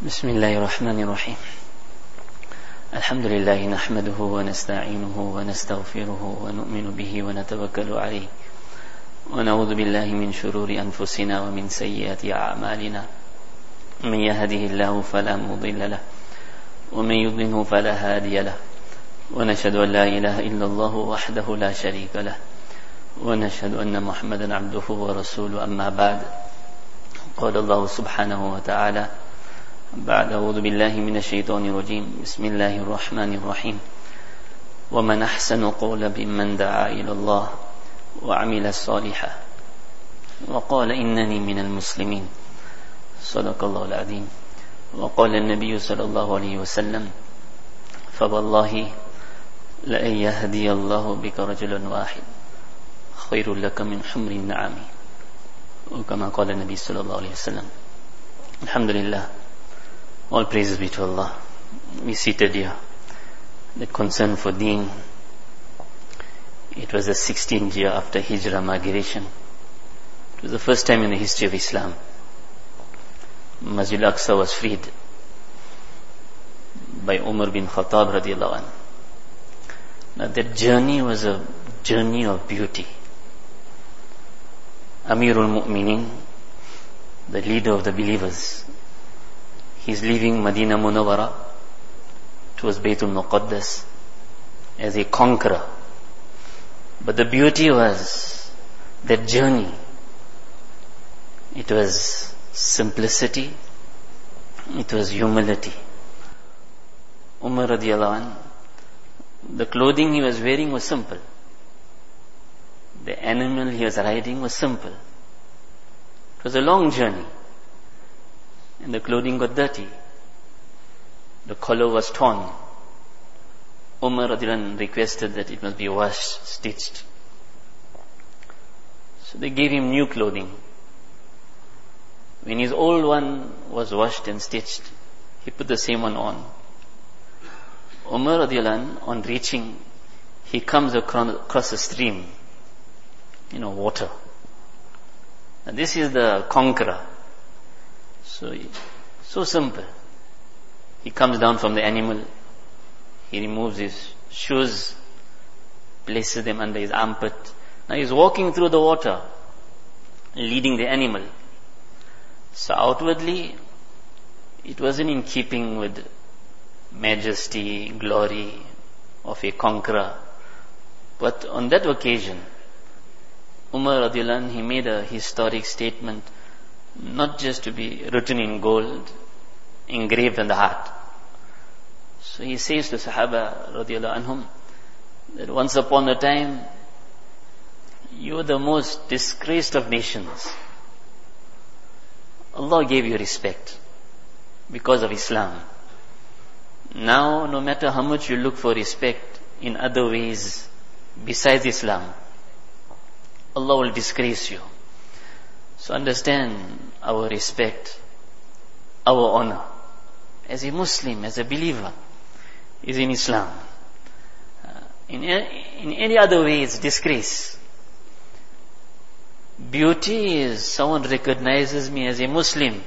بسم الله الرحمن الرحيم الحمد لله نحمده ونستعينه ونستغفره ونؤمن به ونتوكل عليه ونعوذ بالله من شرور أنفسنا ومن سيئات أعمالنا من يهده الله فلا مضل له ومن يضلله فلا هادي له ونشهد أن لا إله إلا الله وحده لا شريك له ونشهد أن محمدا عبده ورسوله أما بعد قال الله سبحانه وتعالى بعد أعوذ بالله من الشيطان الرجيم بسم الله الرحمن الرحيم ومن أحسن قولا ممن دعا إلى الله وعمل صالحا وقال إنني من المسلمين صدق الله العظيم وقال النبي صلى الله عليه وسلم فوالله لأن يهدي الله بك رجلا واحد خير لك من حمر النعم وكما قال النبي صلى الله عليه وسلم. الحمد لله, all praises be to Allah. We seated here. The concern for Deen. It was the 16th year after Hijrah migration. It was the first time in the history of Islam Masjid al-Aqsa was freed by Umar bin Khattab radiallahu anhu. Now that journey was a journey of beauty. Amirul Mu'minin, the leader of the believers, he's leaving Madinah Munawwara towards Baytul Muqaddas as a conqueror. But the beauty was that journey. It was simplicity. It was humility. Umar radiallahu anh, the clothing he was wearing was simple. The animal he was riding was simple. It was a long journey. And the clothing got dirty. The collar was torn. Umar radiallahu anh requested that it must be washed, stitched. So they gave him new clothing. When his old one was washed and stitched, he put the same one on. Umar radiallahu anh, on reaching, he comes across a stream, water. And this is the conqueror. So simple. He comes down from the animal, he removes his shoes, places them under his armpit. Now he's walking through the water, leading the animal. So outwardly, it wasn't in keeping with majesty, glory of a conqueror. But on that occasion, Umar radiallahu anh, he made a historic statement, not just to be written in gold, engraved on the heart. So he says to Sahaba radiallahu anhum that once upon a time, you were the most disgraced of nations. Allah gave you respect because of Islam. Now, no matter how much you look for respect in other ways besides Islam, Allah will disgrace you. So understand our respect, our honor as a Muslim, as a believer, is in Islam. In any other way, it's disgrace. Beauty is someone recognizes me as a Muslim.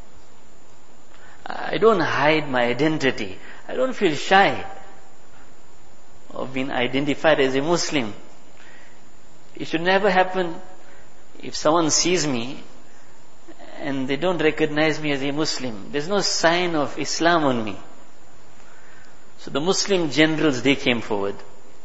I don't hide my identity. I don't feel shy of being identified as a Muslim. It should never happen if someone sees me and they don't recognize me as a Muslim. There's no sign of Islam on me. So the Muslim generals, they came forward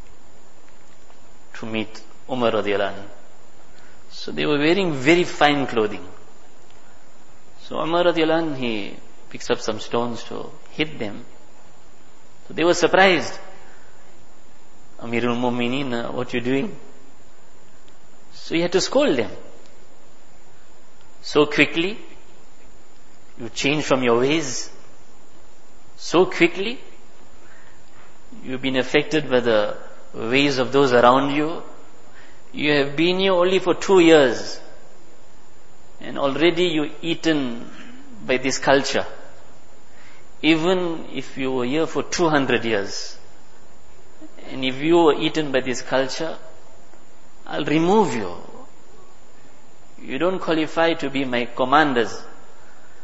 to meet Umar radiallahu anh. So they were wearing very fine clothing. So Umar radiallahu anh, he picks up some stones to hit them. So they were surprised. Amirul Mu'minin, what you doing? So he had to scold them. So quickly, you change from your ways. So quickly, you've been affected by the ways of those around you. You have been here only for 2 years. And already you're eaten by this culture. Even if you were here for 200 years, and if you were eaten by this culture, I'll remove you. You don't qualify to be my commanders.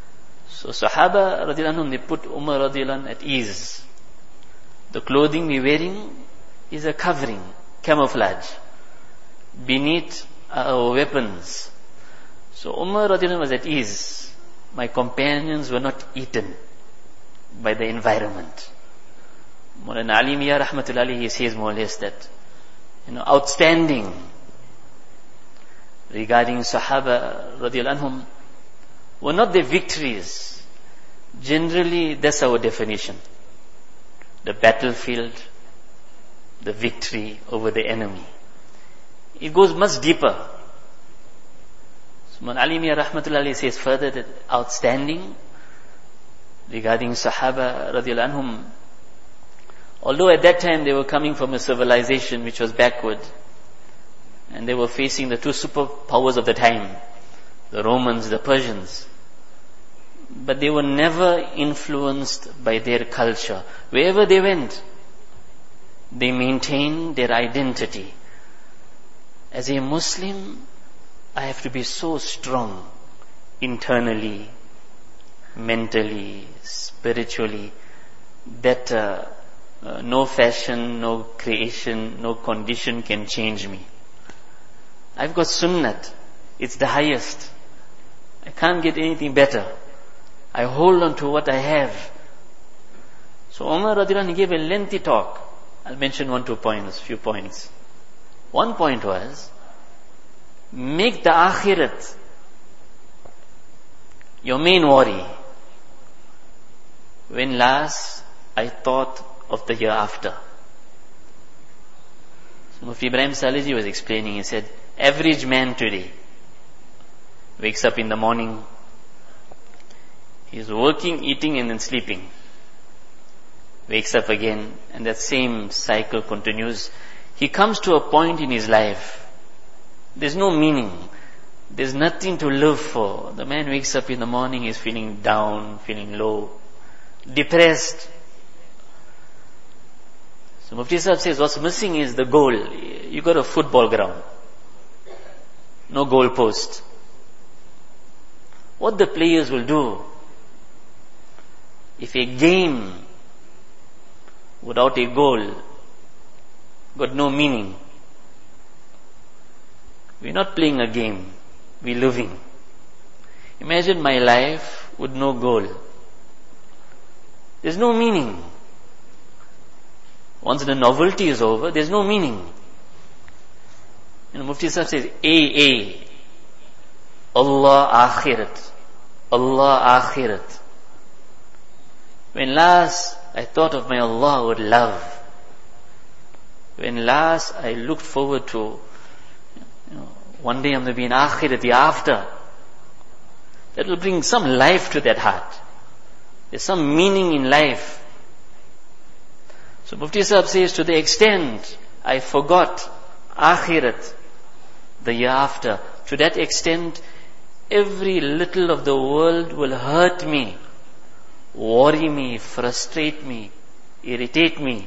So Sahaba radiallahu anhum, they put Umar radiallahu anhu at ease. The clothing we're wearing is a covering, camouflage. Beneath our weapons. So Umar radiallahu anhu was at ease. My companions were not eaten by the environment. Maulana Ali Mian rahmatullahi, he says more or less that, outstanding regarding Sahaba radiallahu anhum were not the victories. Generally, that's our definition. The battlefield, the victory over the enemy. It goes much deeper. So Maulana Ali Mian rahmatullahi says further that outstanding regarding Sahaba radiallahu anhum, although at that time they were coming from a civilization which was backward, and they were facing the two superpowers of the time, the Romans, the Persians, but they were never influenced by their culture. Wherever they went, they maintained their identity. As a Muslim, I have to be so strong internally, mentally, spiritually, that no fashion, no creation, no condition can change me. I've got sunnat. It's the highest. I can't get anything better. I hold on to what I have. So Umar radiallahu anhu gave a lengthy talk. I'll mention few points. One point was, make the akhirat your main worry. When last I thought of the year after. So Mufti Ibrahim Saliji was explaining, he said, average man today wakes up in the morning, he's working, eating and then sleeping. Wakes up again, and that same cycle continues. He comes to a point in his life, there's no meaning, there's nothing to live for. The man wakes up in the morning, he's feeling down, feeling low, depressed. So Mufti Sahib says, what's missing is the goal. You got a football ground, no goal post. What the players will do, if a game without a goal got no meaning, we're not playing a game, we're living. Imagine my life with no goal. There's no meaning. Once the novelty is over, there's no meaning. Mufti Sahib says, Allah akhirat. Allah akhirat. When last I thought of my Allah with love, when last I looked forward to, one day I'm going to be in akhirat, the after, that will bring some life to that heart. There's some meaning in life. So Mufti Sahib says, to the extent I forgot akhirat, the year after, to that extent, every little of the world will hurt me, worry me, frustrate me, irritate me.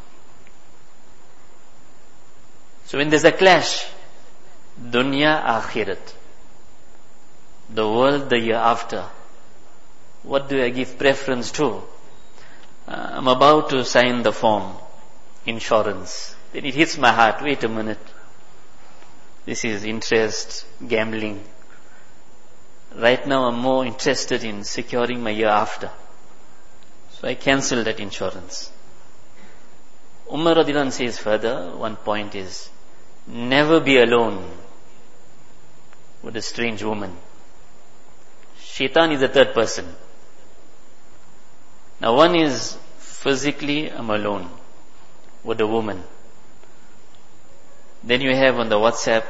So when there's a clash, dunya akhirat, the world the year after, what do I give preference to? I'm about to sign the form, insurance. Then it hits my heart, wait a minute. This is interest, gambling. Right now I'm more interested in securing my year after. So I cancel that insurance. Umar radiallahu anhu says further, one point is, never be alone with a strange woman. Shaitan is the third person. Now one is physically I'm alone with a woman. Then you have on the WhatsApp,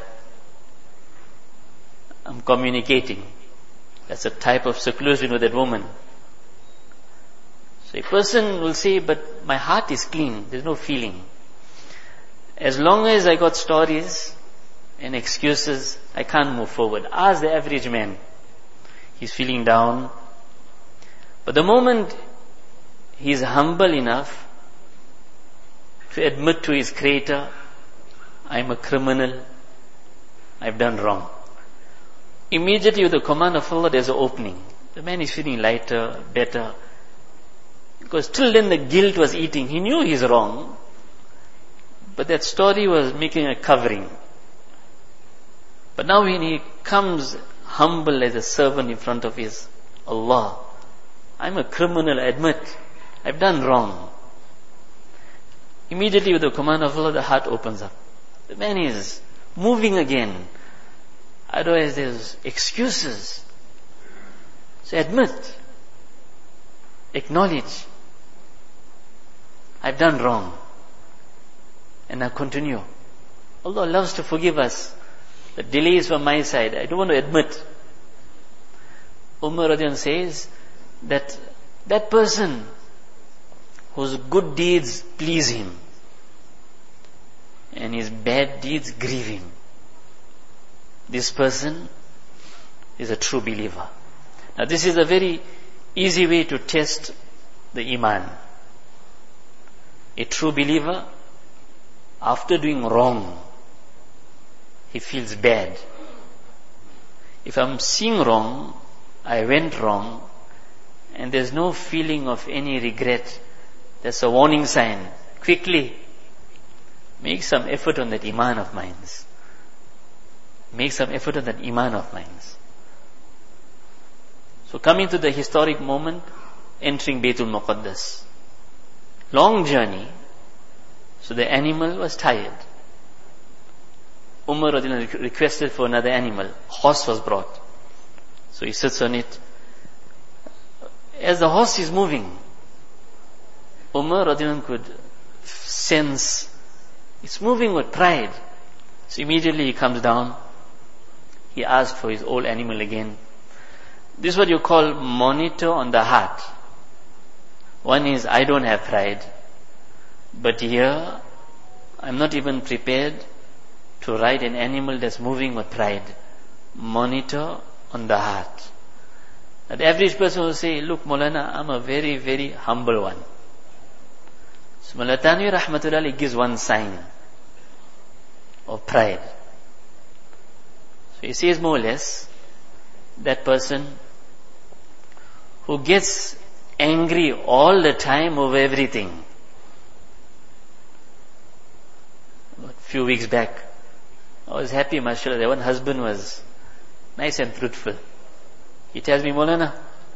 I'm communicating. That's a type of seclusion with that woman. So a person will say, but my heart is clean, there's no feeling. As long as I got stories and excuses, I can't move forward. Ask the average man. He's feeling down. But the moment he's humble enough to admit to his creator, I'm a criminal, I've done wrong. Immediately with the command of Allah, there's an opening. The man is feeling lighter, better. Because till then the guilt was eating. He knew he's wrong. But that story was making a covering. But now when he comes humble as a servant in front of his Allah, I'm a criminal, I admit. I've done wrong. Immediately with the command of Allah, the heart opens up. The man is moving again. Otherwise there's excuses. So admit. Acknowledge. I've done wrong. And now continue. Allah loves to forgive us. The delay is from my side. I don't want to admit. Umar Radian says that person whose good deeds please him and his bad deeds grieve him, this person is a true believer. Now this is a very easy way to test the iman. A true believer, after doing wrong, he feels bad. If I'm seeing wrong, I went wrong, and there's no feeling of any regret, that's a warning sign. Quickly, make some effort on that iman of mine. Make some effort on that iman of mine. So coming to the historic moment, entering Baytul Muqaddas. Long journey, so the animal was tired. Umar requested for another animal. Horse was brought. So he sits on it. As the horse is moving, Umar could sense it's moving with pride. So immediately he comes down. He asks for his old animal again. This is what you call monitor on the heart. One is, I don't have pride, but here I'm not even prepared to ride an animal that's moving with pride. Monitor on the heart. Now, the average person will say, look Maulana, I'm a very, very humble one. So Maulana Tanwi Rahmatullah gives one sign of pride. So he says more or less, that person who gets angry all the time over everything. A few weeks back, I was happy, mashallah, that one husband was nice and truthful. He tells me, Maulana,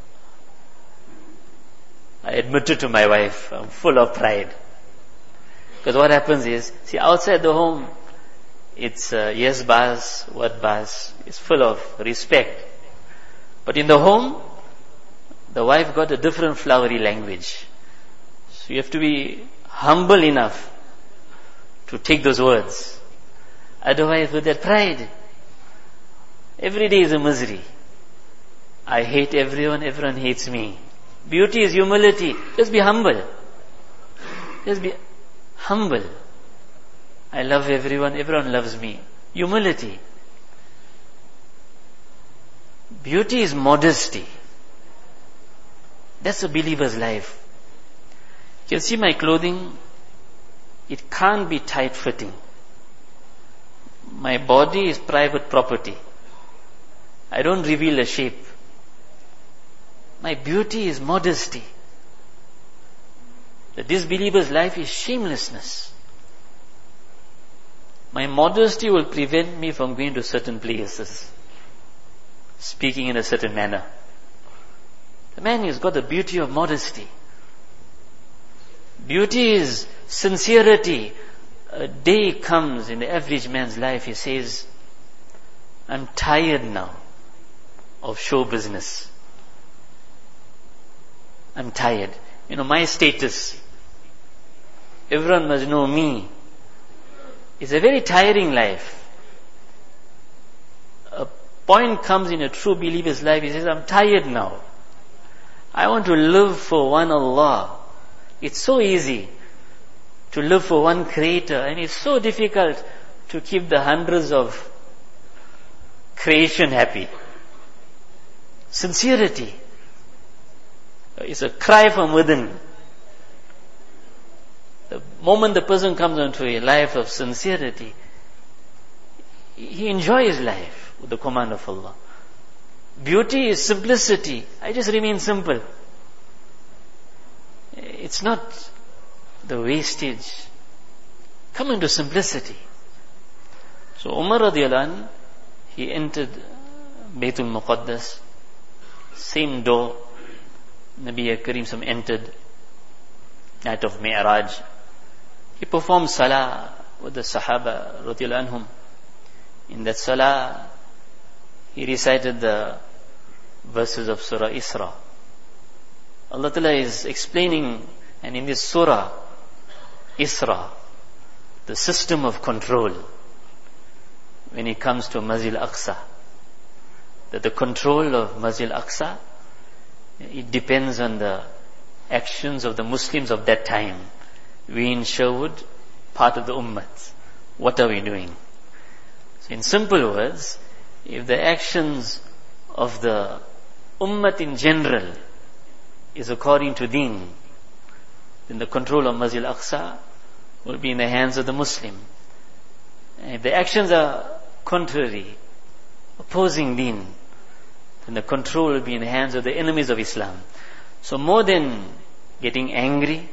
I admitted to my wife, I'm full of pride. Because what happens is, see, outside the home, it's yes bas, what bas, it's full of respect. But in the home, the wife got a different flowery language. So you have to be humble enough to take those words. Otherwise, with that pride, every day is a misery. I hate everyone, everyone hates me. Beauty is humility. Just be humble. Just be humble. I love everyone, everyone loves me. Humility. Beauty is modesty. That's a believer's life. You can see my clothing, it can't be tight-fitting. My body is private property. I don't reveal a shape. My beauty is modesty. The disbeliever's life is shamelessness. My modesty will prevent me from going to certain places, speaking in a certain manner. The man has got the beauty of modesty. Beauty is sincerity. A day comes in the average man's life, he says, I'm tired now of show business. I'm tired. My status, everyone must know me. It's a very tiring life. A point comes in a true believer's life, he says, I'm tired now. I want to live for one Allah. It's so easy to live for one Creator, and it's so difficult to keep the hundreds of creation happy. Sincerity. It's a cry from within. The moment the person comes into a life of sincerity, he enjoys life with the command of Allah. Beauty is simplicity. I just remain simple. It's not the wastage. Come into simplicity. So Umar radiallahu anh, he entered Baytul Muqaddas, same door Nabi Kareem Sallam entered, night of Mi'raj. He performed salah with the Sahaba radiallahu anhum. In that salah, he recited the verses of Surah Isra. Allah Ta'ala is explaining, and in this Surah Isra, the system of control when it comes to Masjid Al-Aqsa. That the control of Masjid Al-Aqsa, it depends on the actions of the Muslims of that time. We in Sherwood, part of the Ummah. What are we doing? So in simple words, if the actions of the Ummah in general is according to Deen, then the control of Masjid Al-Aqsa will be in the hands of the Muslim. And if the actions are contrary, opposing Deen, then the control will be in the hands of the enemies of Islam. So more than getting angry,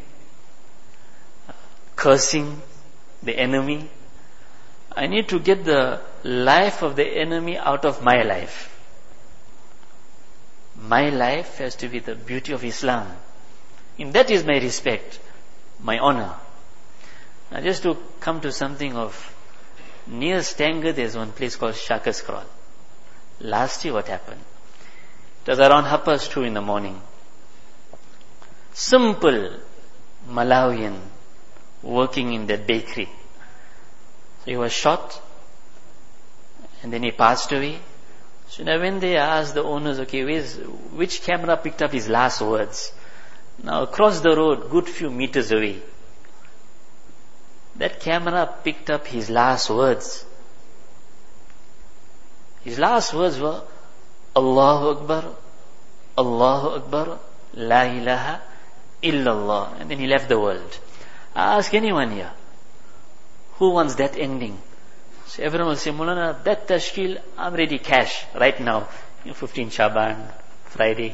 cursing the enemy, I need to get the life of the enemy out of my life. My life has to be the beauty of Islam. And that is my respect, my honor. Now just to come to something of, near Stanger there's one place called Shaka's Kraal. Last year what happened? It was around 2:30 in the morning. Simple Malawian working in that bakery. So he was shot and then he passed away. So now when they asked the owners, okay, which camera picked up his last words? Now across the road, good few meters away, that camera picked up his last words. His last words were, Allahu Akbar, La ilaha illallah. And then he left the world. I ask anyone here, who wants that ending? So everyone will say, Maulana, that tashkil, I'm ready cash right now. 15 Shaban, Friday.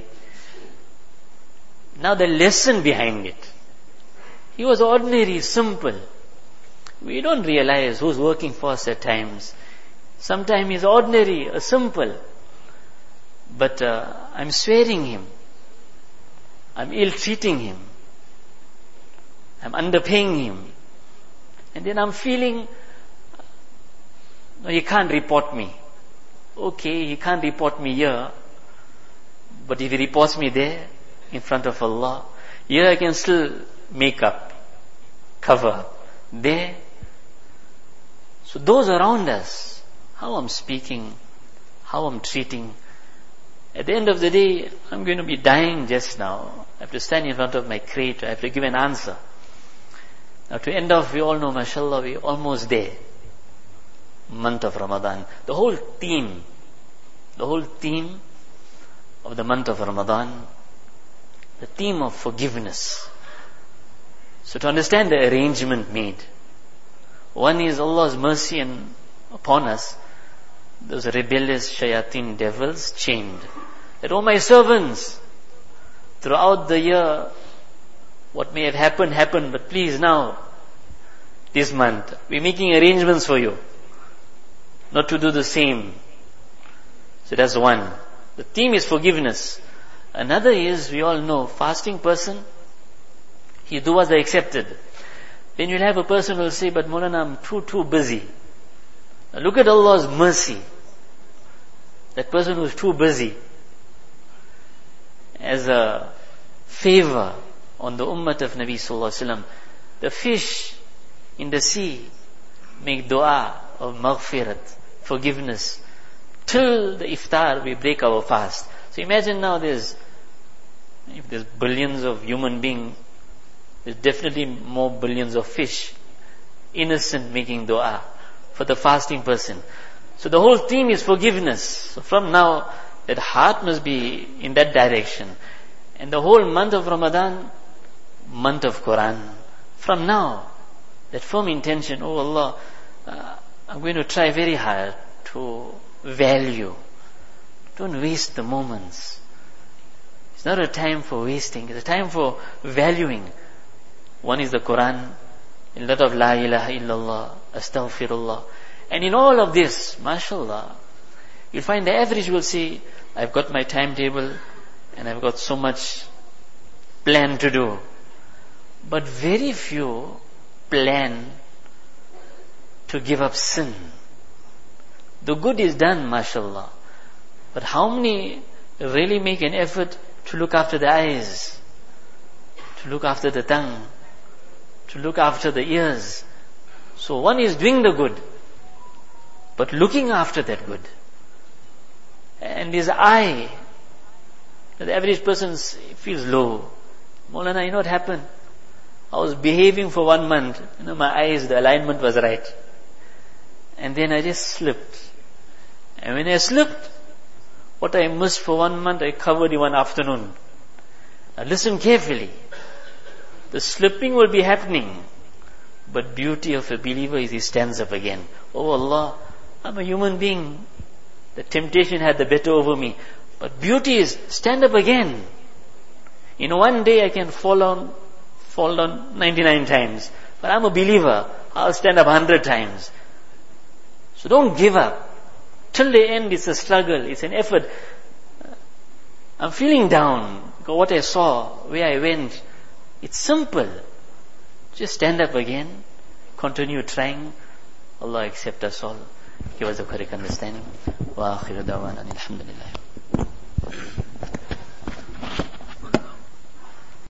Now the lesson behind it. He was ordinary, simple. We don't realize who's working for us at times. Sometimes he's ordinary, simple. But I'm swearing him. I'm ill-treating him. I'm underpaying him. And then I'm feeling, no, he can't report me. Okay, he can't report me here. But if he reports me there, in front of Allah, here I can still make up, cover up. There. So those around us, how I'm speaking, how I'm treating, at the end of the day, I'm going to be dying just now. I have to stand in front of my Creator. I have to give an answer. Now to end off, we all know, mashallah, we're almost there. Month of Ramadan. The whole theme of the month of Ramadan, the theme of forgiveness. So to understand the arrangement made, one is Allah's mercy upon us, those rebellious shayateen devils chained. That, oh my servants, throughout the year, what may have happened, but please now, this month, we're making arrangements for you, not to do the same. So that's one. The theme is forgiveness. Another is, we all know, fasting person, his du'as are accepted. Then you'll have a person who will say, but Maulana, I'm too busy. Now look at Allah's mercy. That person who's too busy, as a favor on the ummah of Nabi Sallallahu Alaihi Wasallam, the fish in the sea make dua of maghfirat, forgiveness. Till the iftar, we break our fast. So imagine now if there's billions of human beings, there's definitely more billions of fish, innocent, making dua for the fasting person. So the whole theme is forgiveness. So from now, that heart must be in that direction. And the whole month of Ramadan, month of Quran. From now, that firm intention, oh Allah, I'm going to try very hard to value, Don't waste the moments. It's not a time for wasting. It's a time for valuing. One is the Quran, a lot of La ilaha illallah, astaghfirullah. And in all of this, mashallah, you'll find the average will say, I've got my timetable and I've got so much plan to do. But very few plan to give up sin. The good is done, mashallah. But how many really make an effort to look after the eyes, to look after the tongue, to look after the ears? So one is doing the good, but looking after that good. And his eye, the average person feels low. Maulana, you know what happened? I was behaving for 1 month. My eyes, the alignment was right. And then I just slipped. And when I slipped, what I missed for 1 month, I covered in one afternoon. Now listen carefully. The slipping will be happening. But beauty of a believer is he stands up again. Oh Allah, I'm a human being. The temptation had the better over me. But beauty is stand up again. In one day I can fall down 99 times. But I'm a believer. I'll stand up 100 times. So don't give up. Till the end it's a struggle, it's an effort. I'm feeling down. What I saw, where I went. It's simple. Just stand up again. Continue trying. Allah accept us all. Give us the correct understanding. Wa akhiru da'wana alhamdulillah.